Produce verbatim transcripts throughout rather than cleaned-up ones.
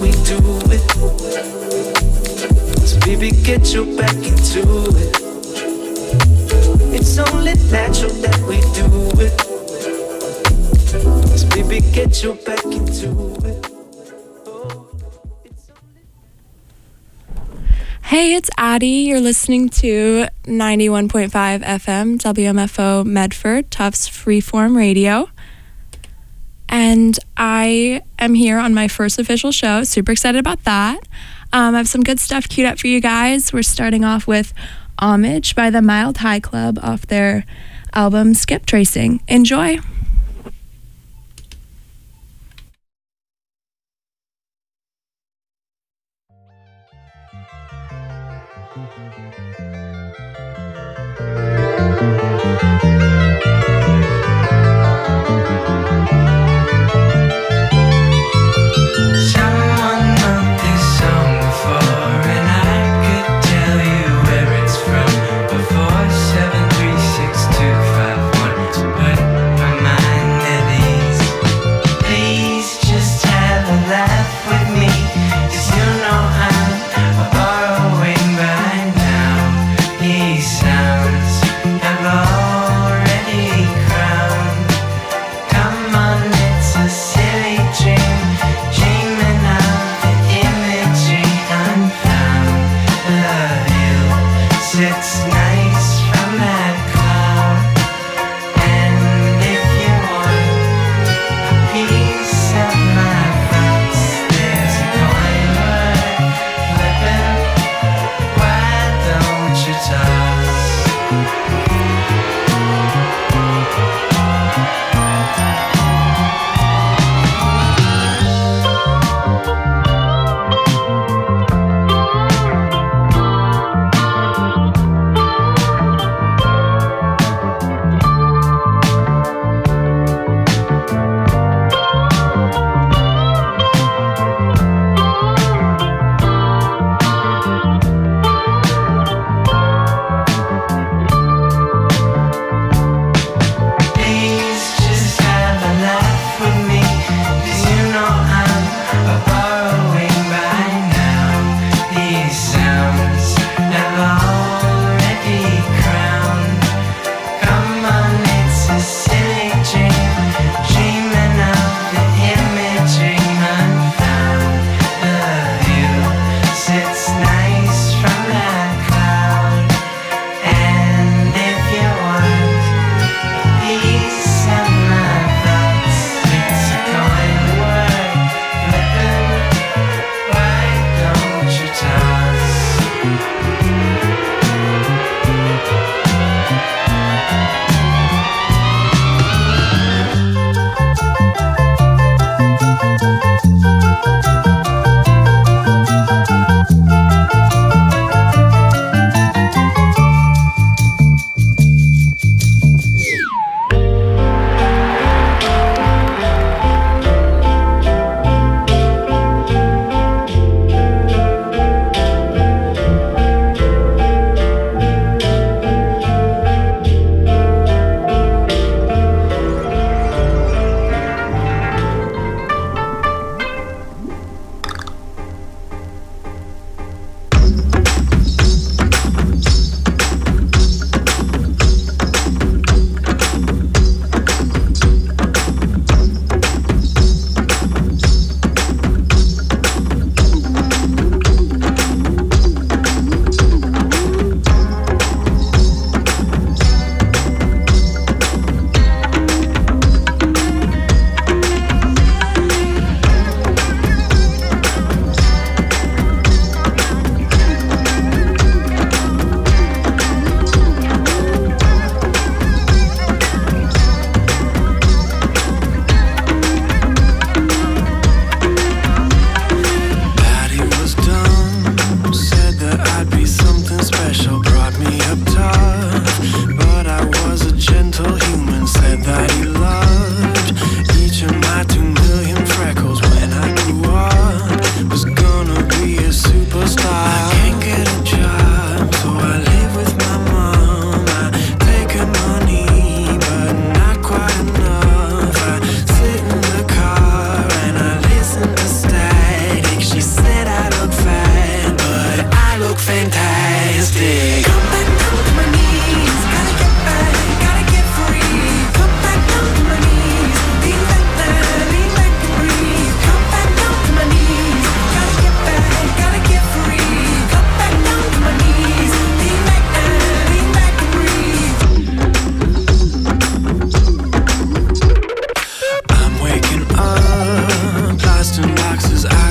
we do it. So baby, get you back into it. It's only natural that we do it. So baby, get you back into it. Hey, it's Addie. You're listening to ninety-one point five F M, W M F O Medford, Tufts Freeform Radio. And I am here on my first official show. Super excited about that. Um, I have some good stuff queued up for you guys. We're starting off with Homage by the Mild High Club off their album Skip Tracing. Enjoy. He's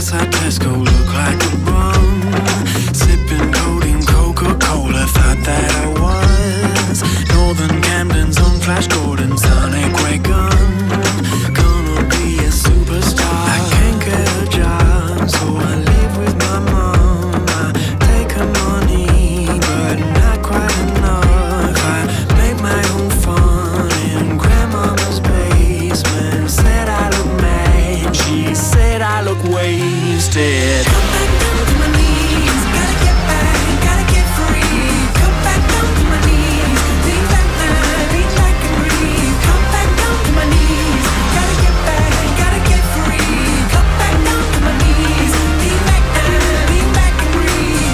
outside Tesco look like a bum. Sipping codeine Coca-Cola, thought that I was Northern Camden's on Flash Gordon, Sonic Ray Gun. Gonna be a superstar. I can't get a job, so I live with my mom. I take her money, but not quite enough. I make my own fun in grandmama's basement. Said I look mad, she said I look wasted. Come back down to my knees, gotta get back, gotta get free. Come back down to my knees, lean back now, lean back and breathe. Come back down to my knees, gotta get back, gotta get free. Come back down to my knees, lean back now, lean back and breathe.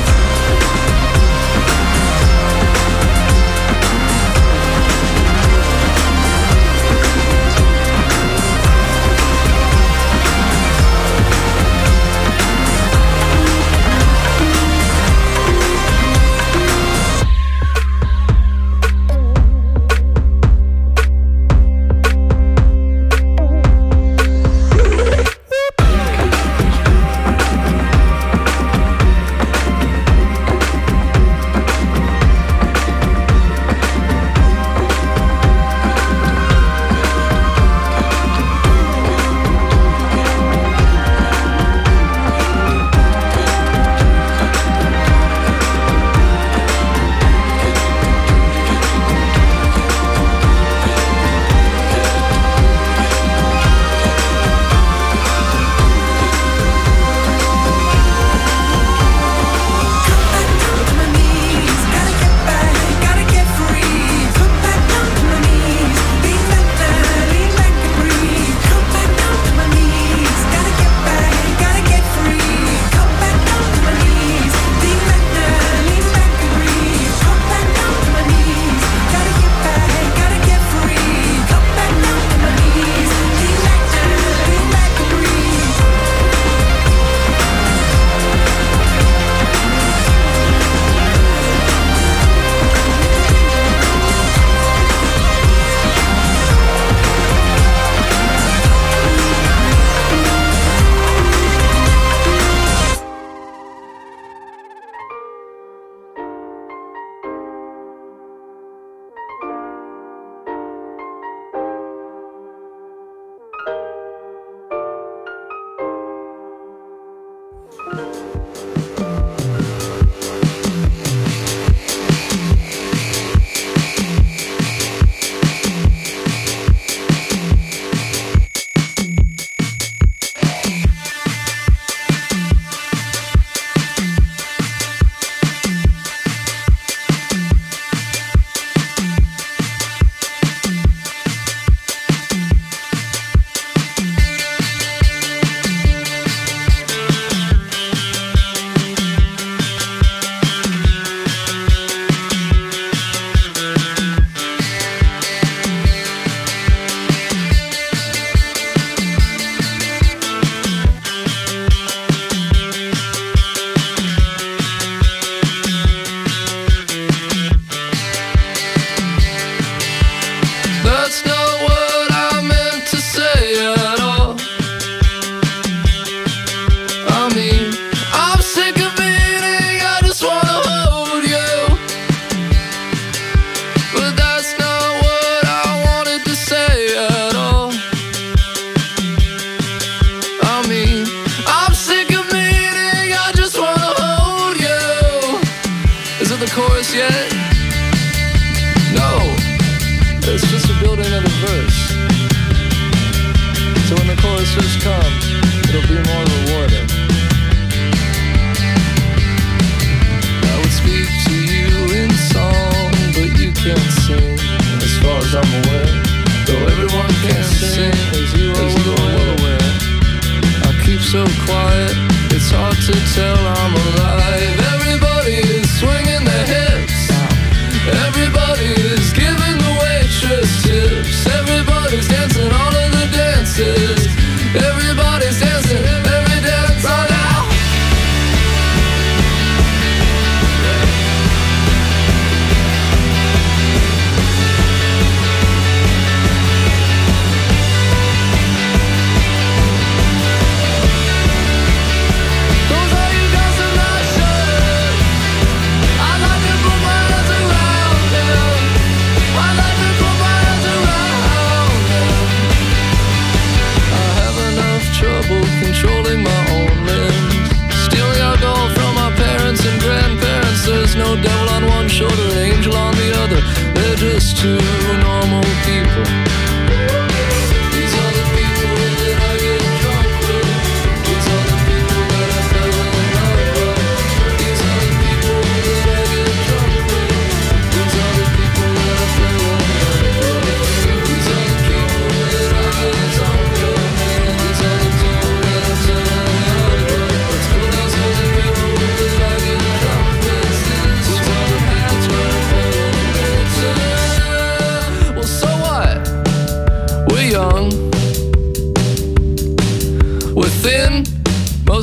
Everybody's dancing, every dance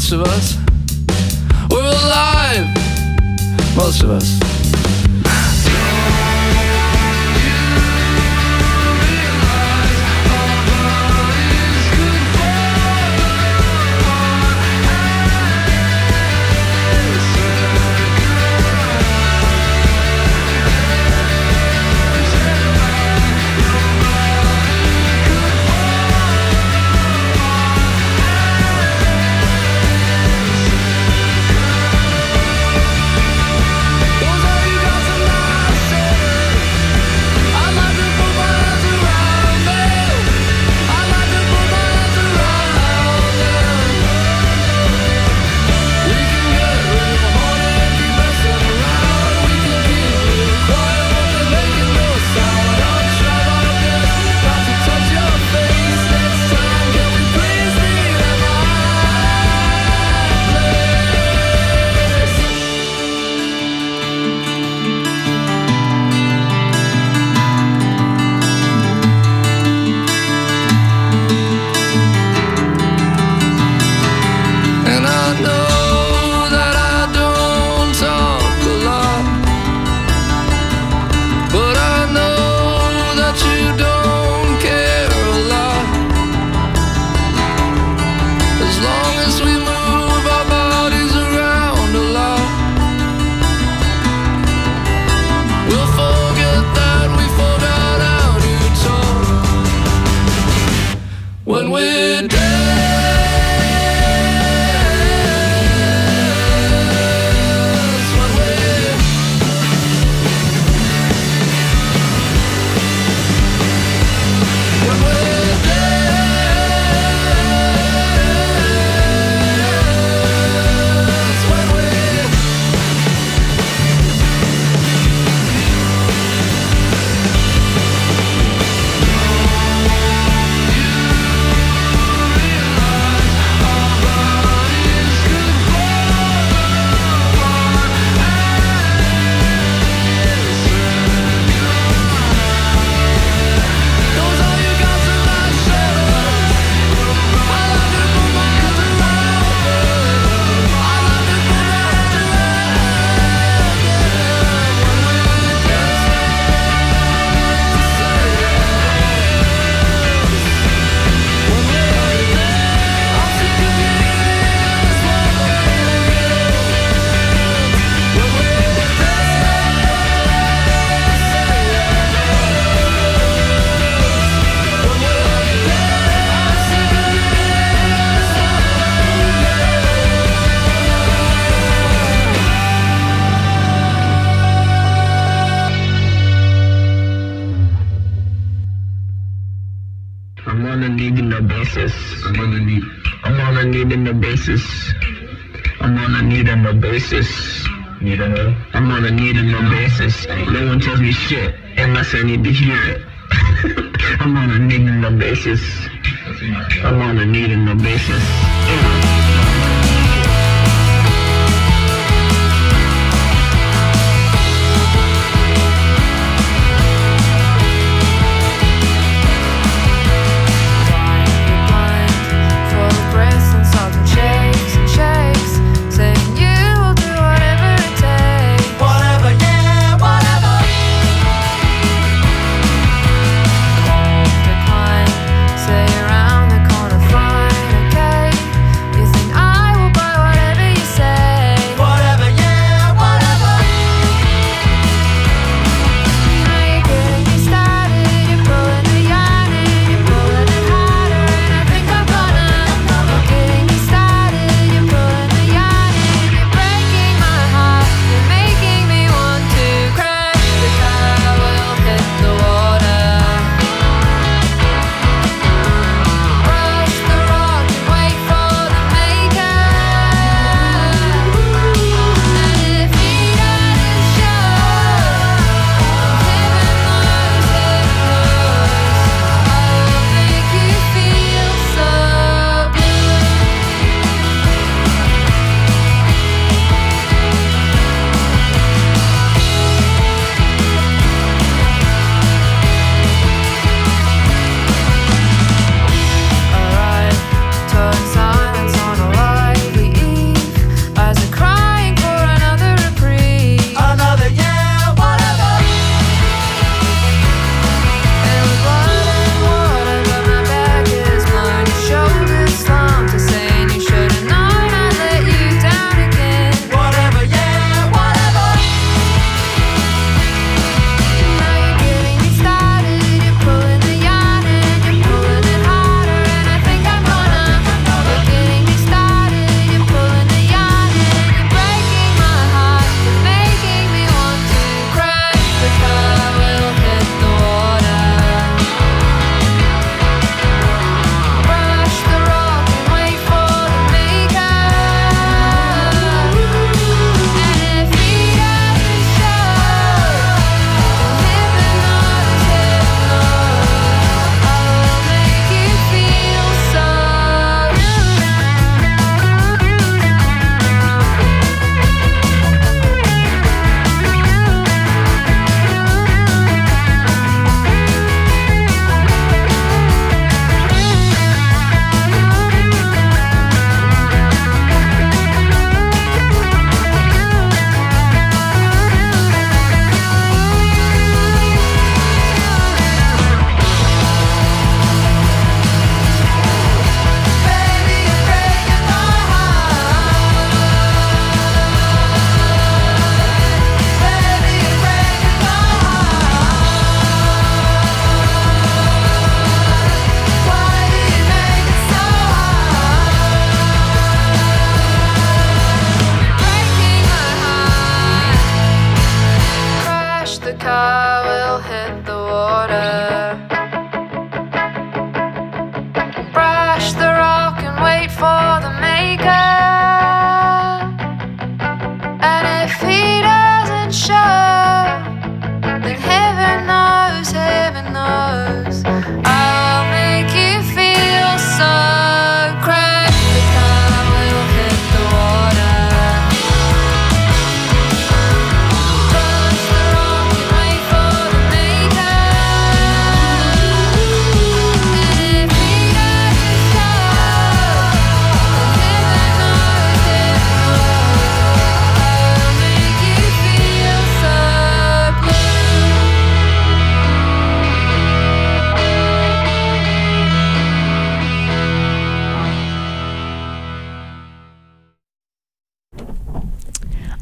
most of us. We're alive, most of us. I'm on a need and no basis. Need a no? I'm on a need and no basis. No one tells me shit unless I need to hear it. I'm on a need and no basis. I'm on a need and no basis. Yeah. Say around the corner, fine, okay. You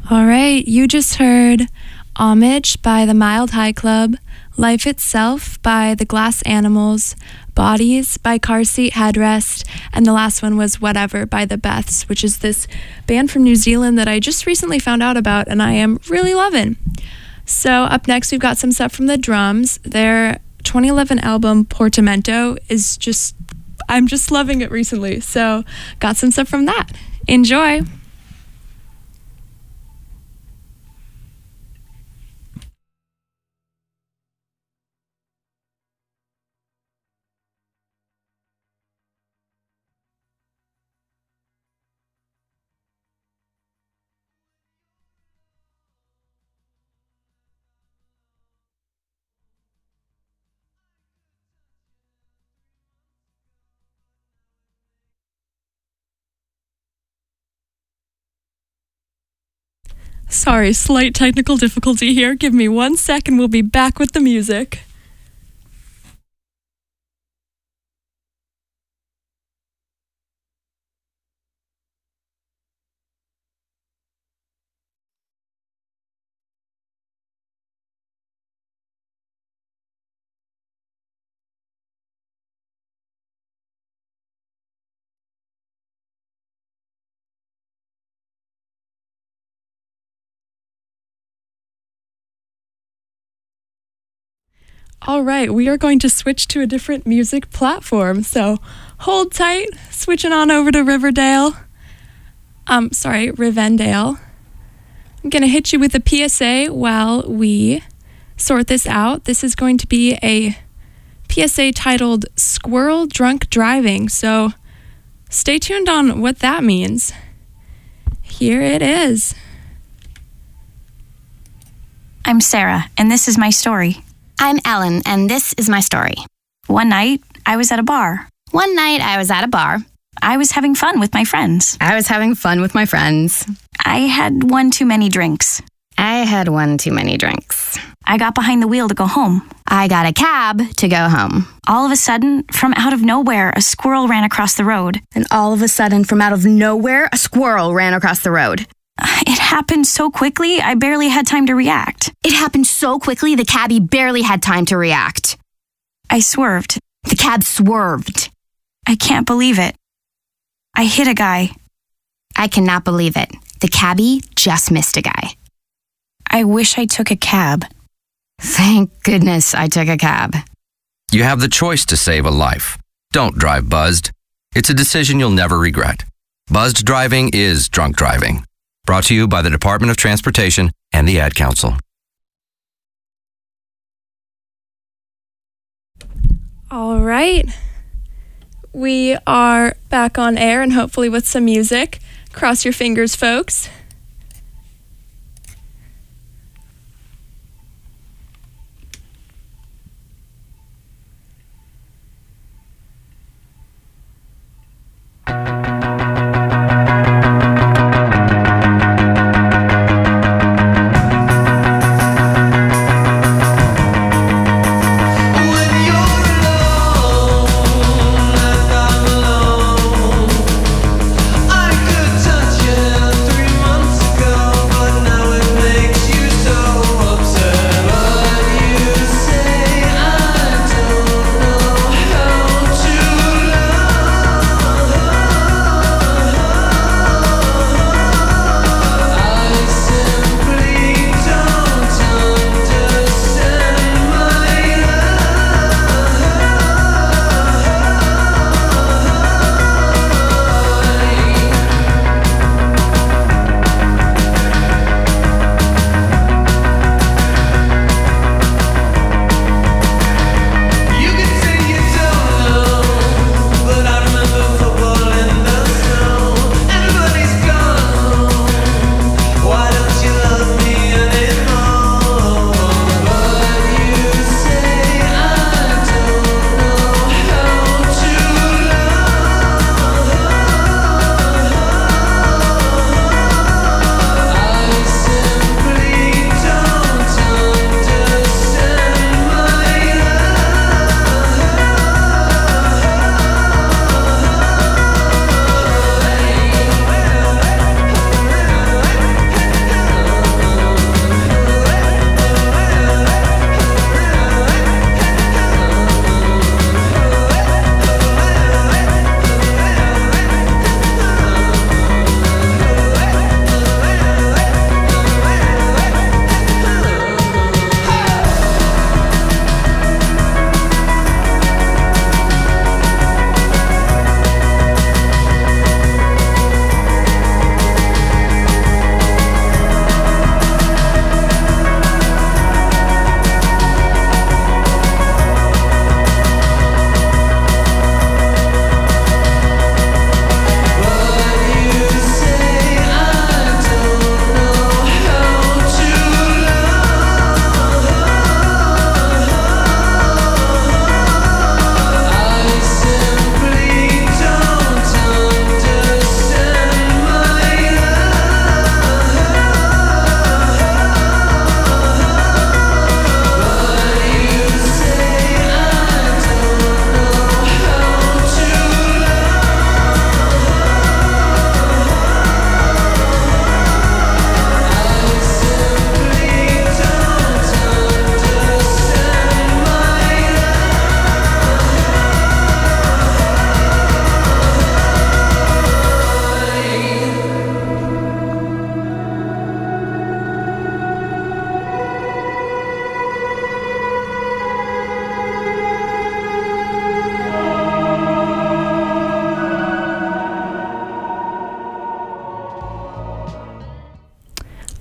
All right, you just heard Homage by the Mild High Club, Life Itself by the Glass Animals, Bodies by Car Seat Headrest, and the last one was Whatever by the Beths, which is this band from New Zealand that I just recently found out about and I am really loving. So up next we've got some stuff from the Drums. Their twenty eleven album Portamento is just, I'm just loving it recently. So got some stuff from that. Enjoy. Sorry, slight technical difficulty here. Give me one second. We'll be back with the music. All right, we are going to switch to a different music platform, so hold tight, switching on over to Riverdale. Um, sorry, Rivendale. I'm going to hit you with a P S A while we sort this out. This is going to be a P S A titled Squirrel Drunk Driving, so stay tuned on what that means. Here it is. I'm Sarah, and this is my story. I'm Ellen, and this is my story. One night, I was at a bar. One night, I was at a bar. I was having fun with my friends. I was having fun with my friends. I had one too many drinks. I had one too many drinks. I got behind the wheel to go home. I got a cab to go home. All of a sudden, from out of nowhere, a squirrel ran across the road. And all of a sudden, from out of nowhere, a squirrel ran across the road. It happened so quickly, I barely had time to react. It happened so quickly, the cabbie barely had time to react. I swerved. The cab swerved. I can't believe it. I hit a guy. I cannot believe it. The cabbie just missed a guy. I wish I took a cab. Thank goodness I took a cab. You have the choice to save a life. Don't drive buzzed. It's a decision you'll never regret. Buzzed driving is drunk driving. Brought to you by the Department of Transportation and the Ad Council. All right. We are back on air and hopefully with some music. Cross your fingers, folks. I could touch you three months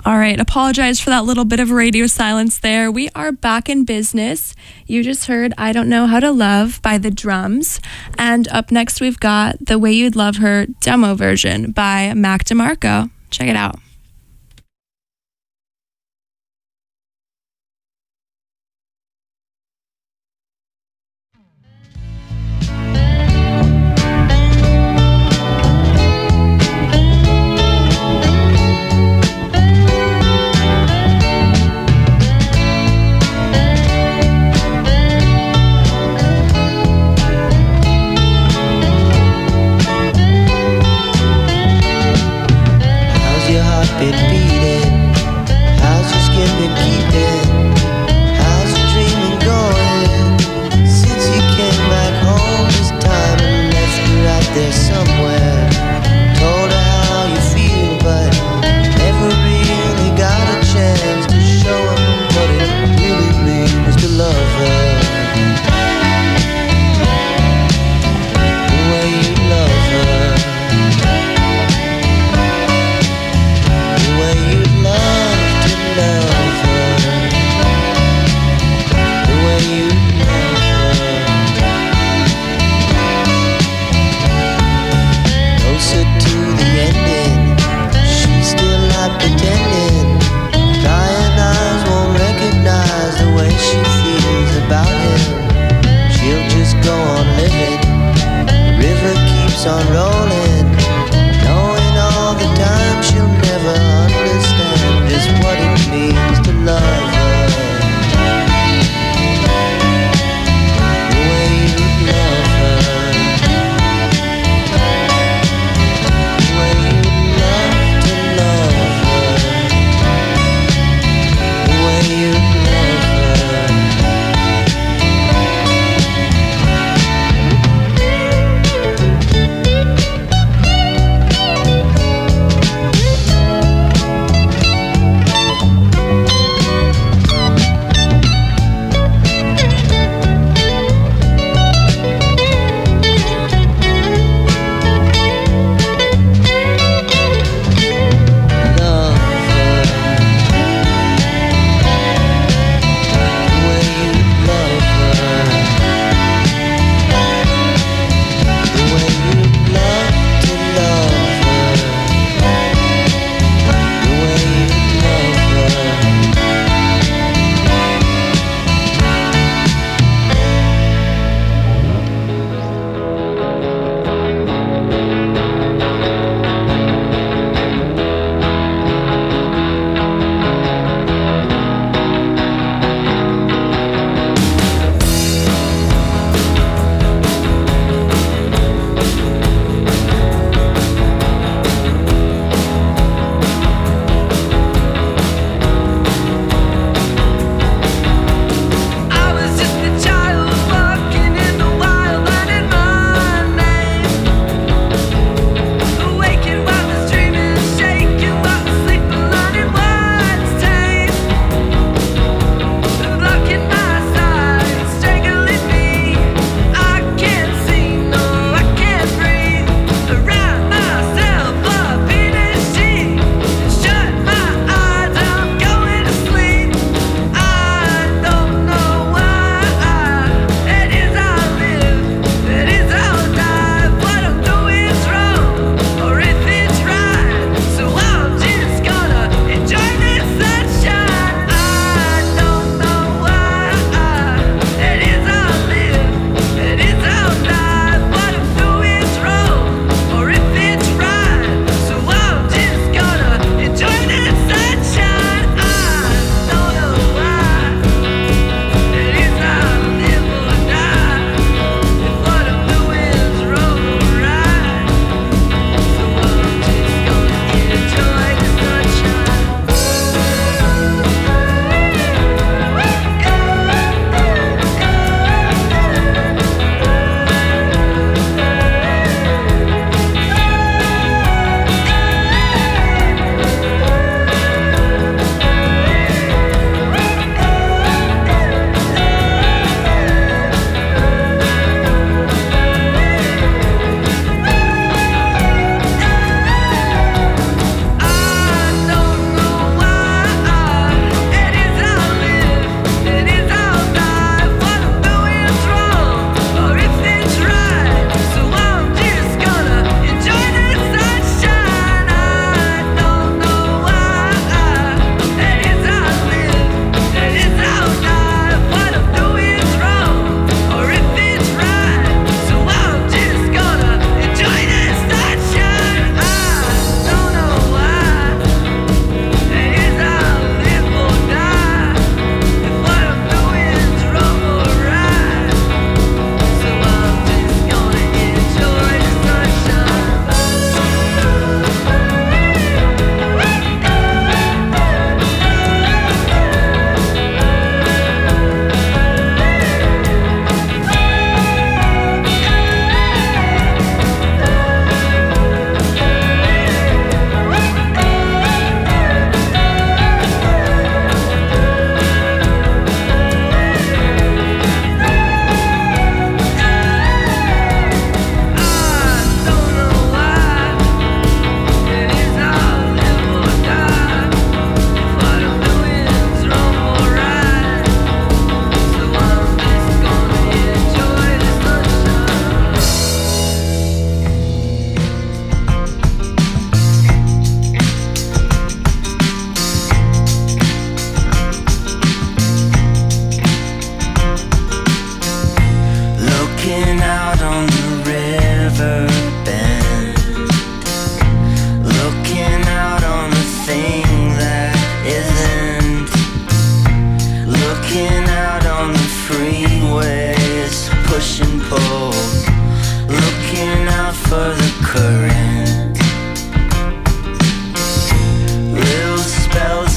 All right, apologize for that little bit of radio silence there. We are back in business. You just heard I Don't Know How to Love by The Drums. And up next, we've got The Way You'd Love Her demo version by Mac DeMarco. Check it out. Been beating, how's your skin been keeping? How's your dreaming going? Since you came back home this time and left her out there somewhere. Told her how you feel, but never really got a chance to show her what it really means to love her. The way you love her. The way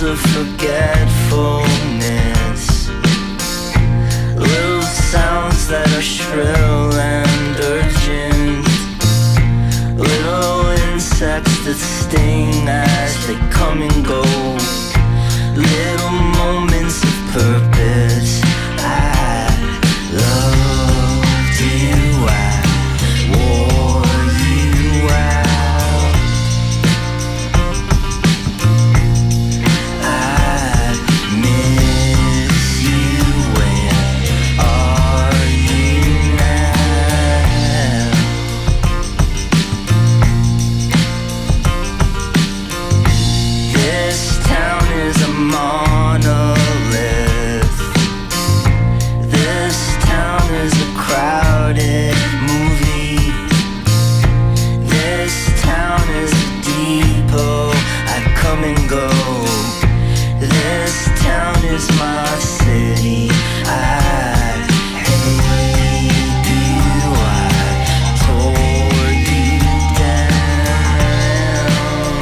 of forgetfulness, little sounds that are shrill and urgent, little insects that sting as they come and go, little moments of purpose. I loved you, I wore you out, I miss you, where are you now? This town is a monolith. This town is a crowded movie. This town is a depot. I come and go. This town is my city. I hate you. I tore you down.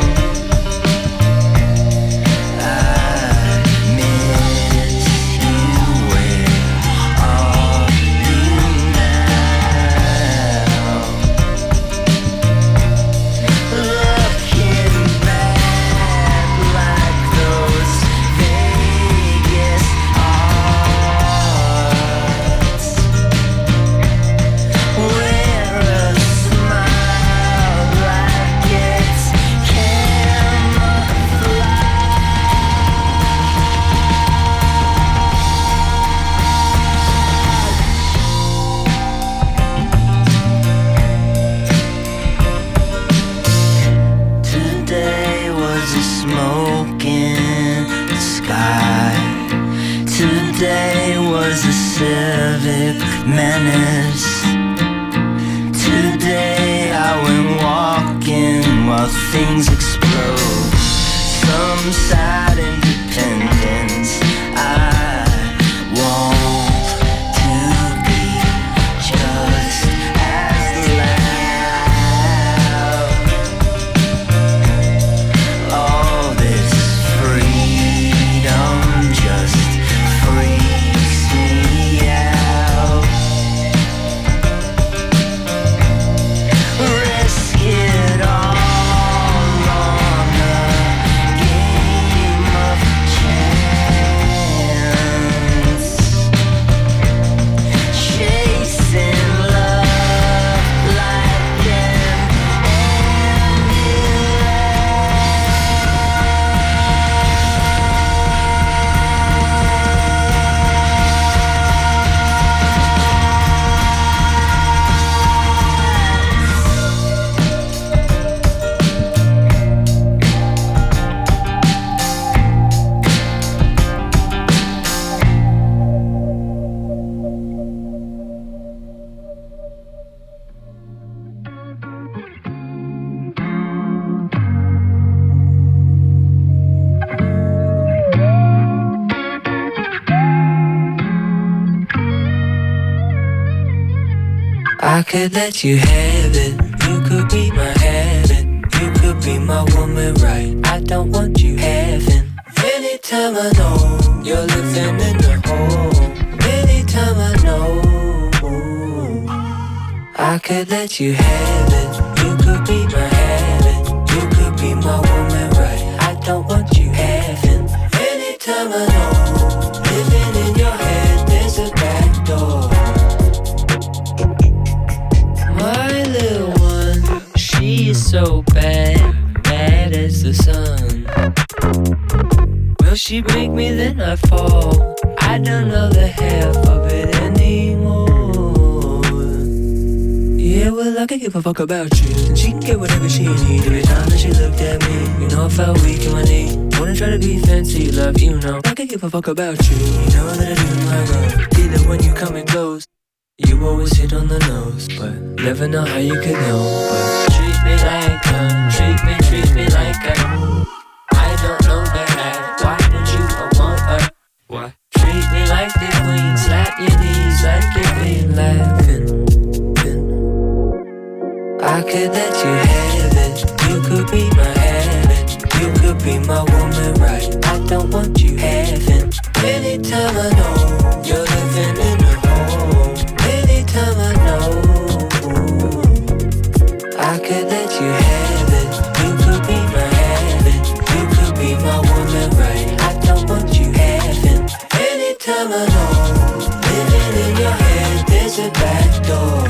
I miss you. Where are you now? Looking back like those Vegas arts, wear a smile like it's camouflage. Today was a smoke in the sky. Today was a civic menace. Today I went walking while things explode. Some sad independence. I want to be just as loud. All this freedom just freaks me out. Risk it all on a game of chance. Chasing love like an I could let you have it. You could be my habit. You could be my woman, right? I don't want you having. Anytime I know you're living in the hole. Anytime I know I could let you have it. You could be my habit. You could be my woman, right? I don't want you having. Anytime I know living in your head, there's a back door. My little one, she is so bad, bad as the sun. Will she break me, then I fall. I don't know the half of it anymore. Yeah, well, I could give a fuck about you, and she can get whatever she need. Every time that she looked at me, you know I felt weak in my knee. Wanna try to be fancy, love, you know I could give a fuck about you. You know that I do my own. Either when you come in close, you always hit on the nose, but never know how you could know. But treat me like a, treat me, treat me like a. I don't know the half. Why don't you want her? What? Treat me like the queen, slap your knees like you've been laughing. I could let you have it. You could be my habit. You could be my woman right. I don't want you having. Anytime I know you're living in a home. Anytime I know I could let you have it. You could be my heaven. You could be my woman right. I don't want you having. Anytime I know living in your head, there's a back door.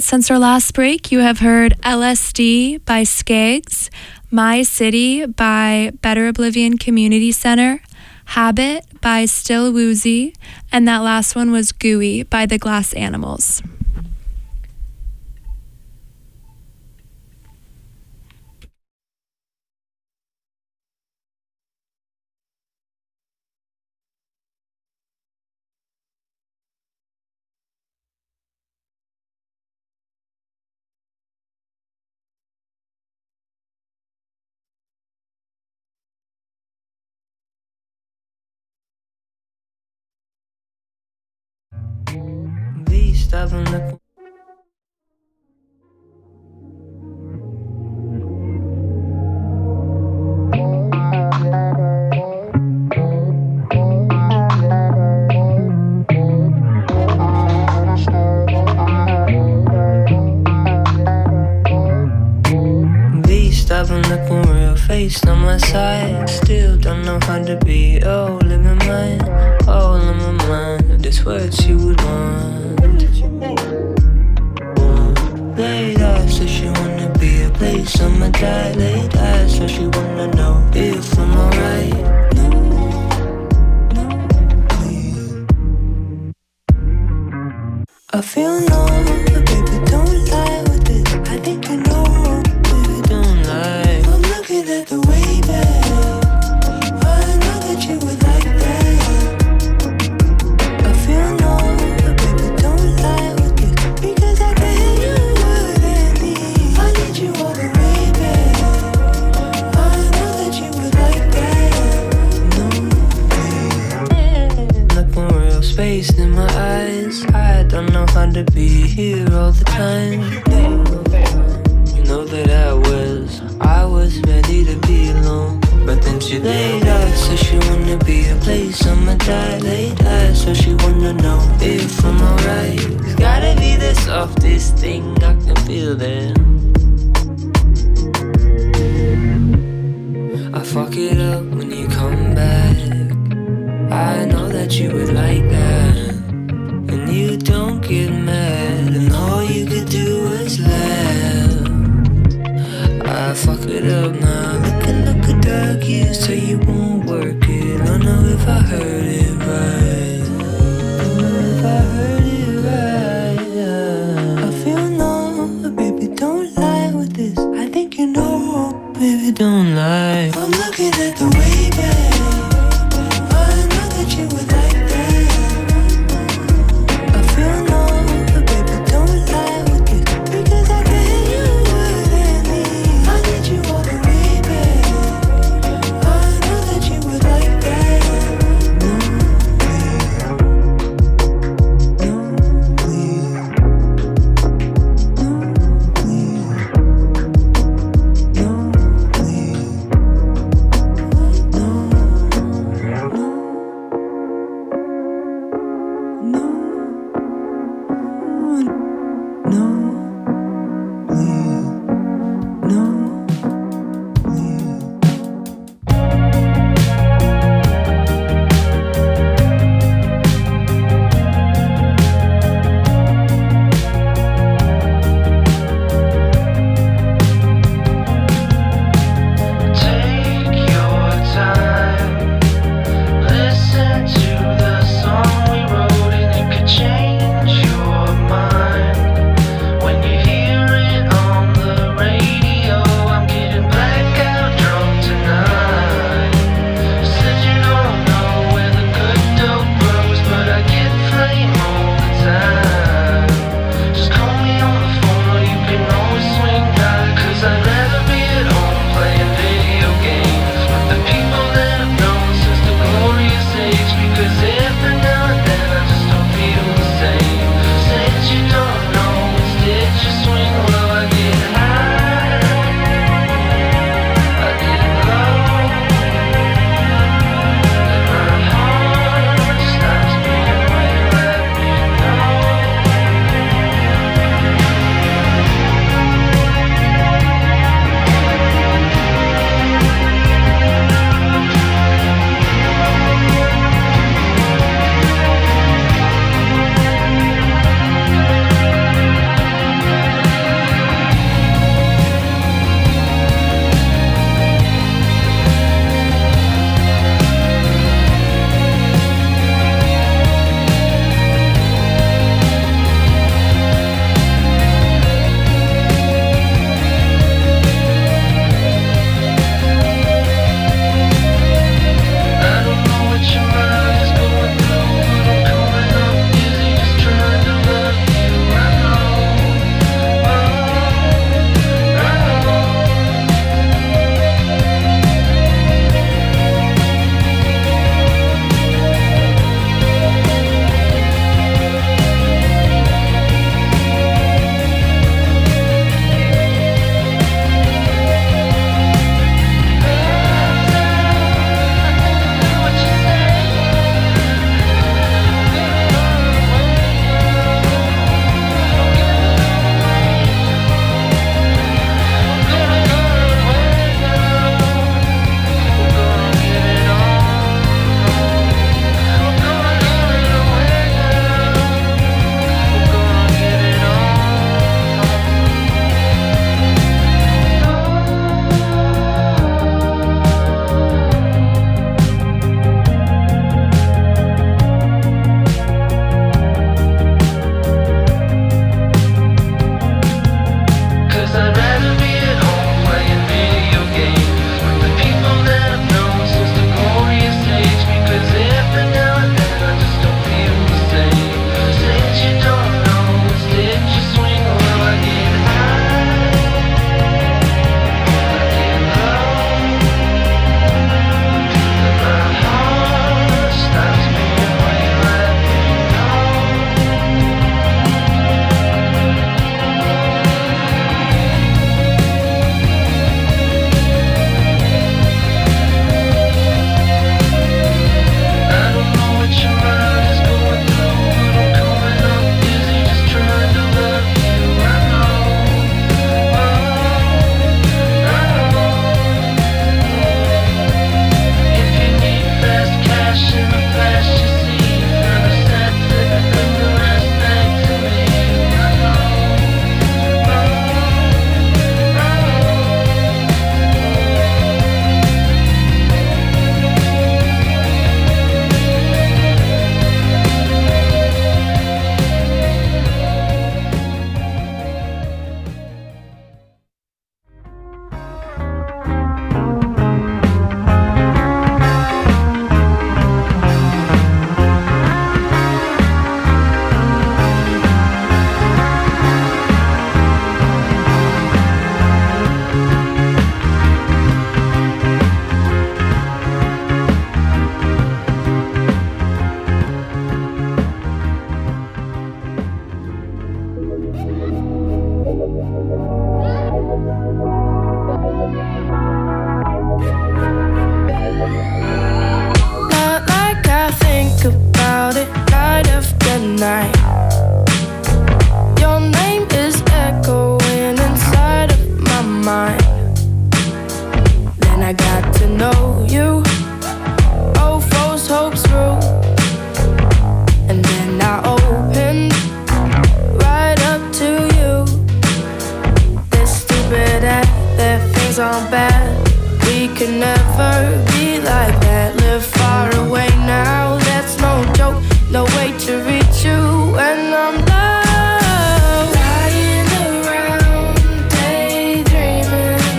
right, since our last break, you have heard L S D by Skeggs, My City by Better Oblivion Community Center, Habit by Still Woozy, and that last one was Gooey by The Glass Animals. Stop and look. Stop and looking real face on my side. Still don't know how to be. Oh, living mine. Oh, living mine. That's what you would want. Late eyes, so she wanna be a place on my die. Late eyes, so she wanna know if I'm alright. I feel numb, but baby don't lie with it. I think you know, baby don't lie. I'm looking at the way back. I know that you would like that. I feel numb, but baby don't lie with it. Because I can hear you more than me. I need you all the way back. I know that you would like that. No, looking real spaced in my eyes. I don't know how to be here all the time. You know that I was, I was ready to be alone. But then she laid out, so she wanna be a place on my die. Laid out, so she wanna know if I'm alright. It's gotta be the softest thing, I can feel that. I fuck it up when you come back. I know that you would like that. And you don't get mad, and all you could do is laugh. I fuck it up now, looking like a dog you, so you won't work it. I don't know if I heard it right. Don't know if I heard it right. Yeah. I feel numb, but baby don't lie with this. I think you know, baby don't lie. I'm looking at the way back. I know that you would like. mine. Then I got to know you. Oh, false hopes grew. And then I opened right up to you. This stupid act that things aren't bad. We could never be like that. Live far away now, that's no joke. No way to reach you when I'm low. Lying around, daydreaming,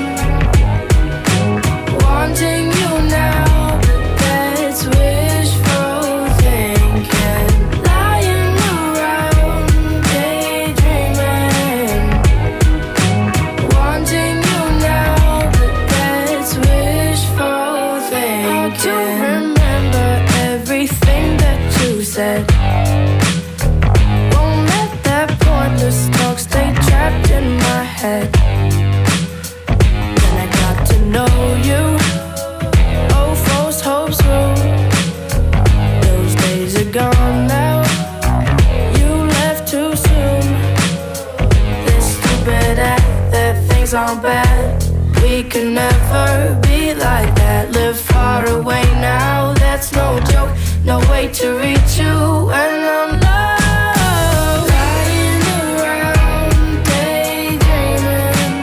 wanting you now, but that's wishful thinking. Lying around, daydreaming, wanting you now, but that's wishful thinking. I do remember everything that you said. Won't let that pointless talk stay trapped in my head. Then I got to know you. Oh, false hopes grew. Those days are gone now. You left too soon. This stupid act that things aren't bad. We could never be like that. Live far away now, that's no joke. No way to reach you when I'm low. Lying around, daydreaming,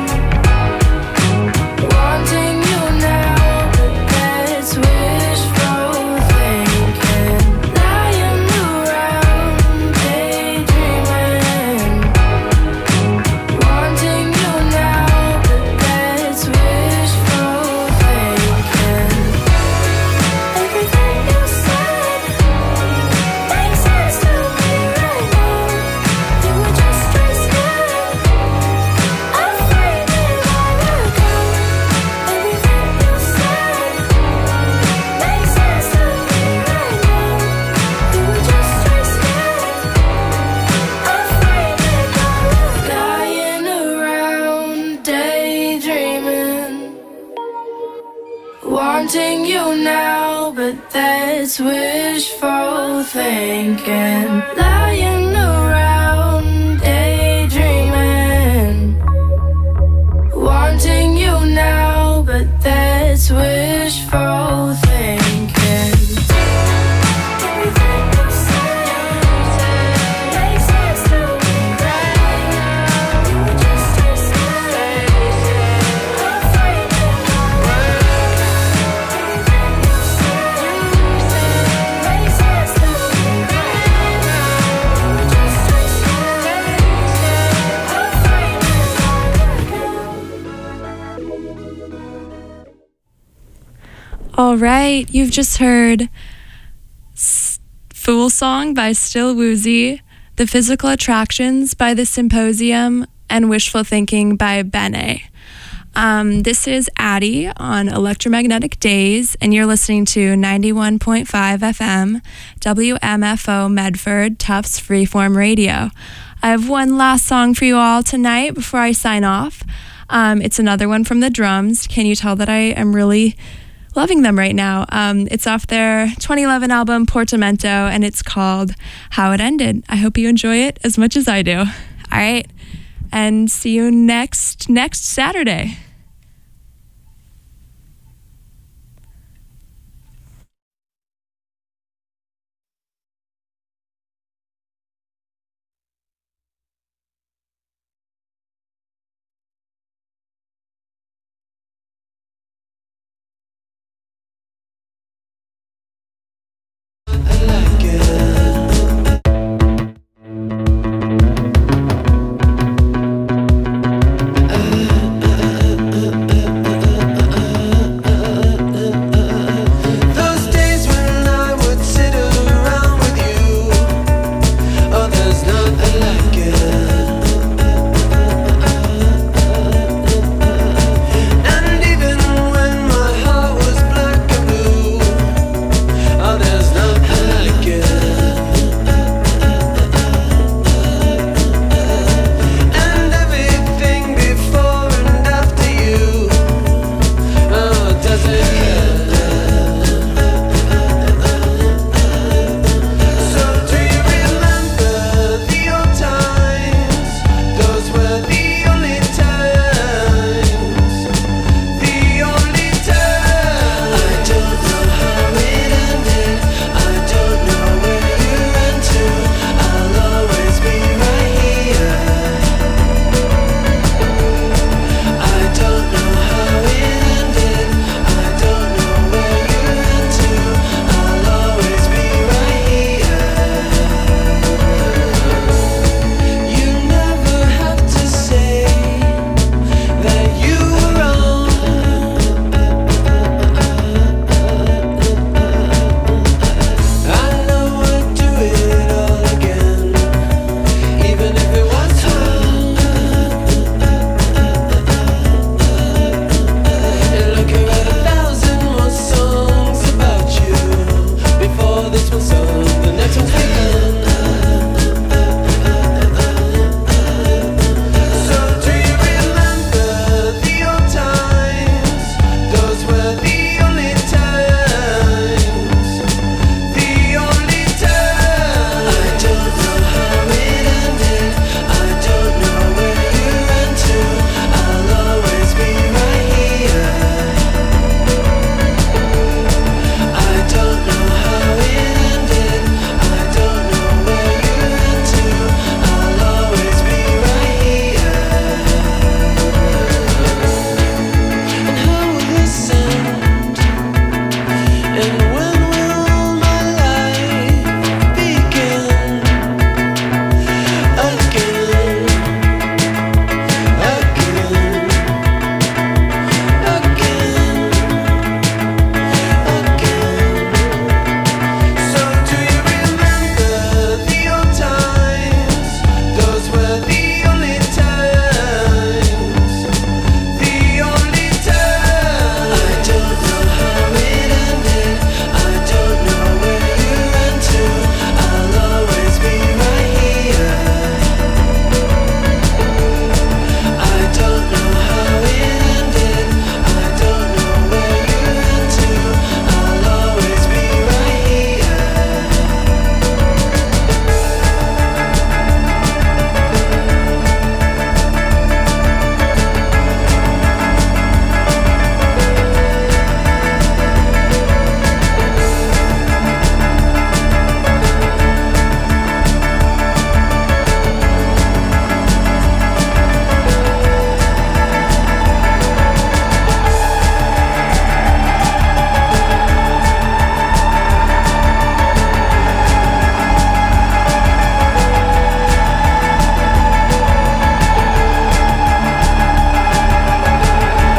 wanting you now, but that's wishful thinking. Lying around, daydreaming, wanting you now, but that's wishful thinking. Everything you said makes sense to me right now. You were just straight scared, afraid that I would go. Everything you said makes sense to me right now. You were just straight scared, afraid that I would go. Lying around, daydreaming, wanting you now, but that's wishful thinking. Lying around, daydreaming, wanting you now, but that's wishful thinking. Everything you said makes sense to me right now. You were just too scared, afraid that I would go. Everything you said makes sense to me right now. You were just too scared, afraid that I would go. All right, you've just heard S- Fool Song by Still Woozy, The Physical Attractions by The Symposium, and Wishful Thinking by Bene. Um, this is Addie on Electromagnetic Days, and you're listening to ninety-one point five F M, W M F O Medford, Tufts Freeform Radio. I have one last song for you all tonight before I sign off. Um, it's another one from the Drums. Can you tell that I am really loving them right now? Um, it's off their twenty eleven album Portamento, and it's called How It Ended. I hope you enjoy it as much as I do. All right, and see you next next Saturday.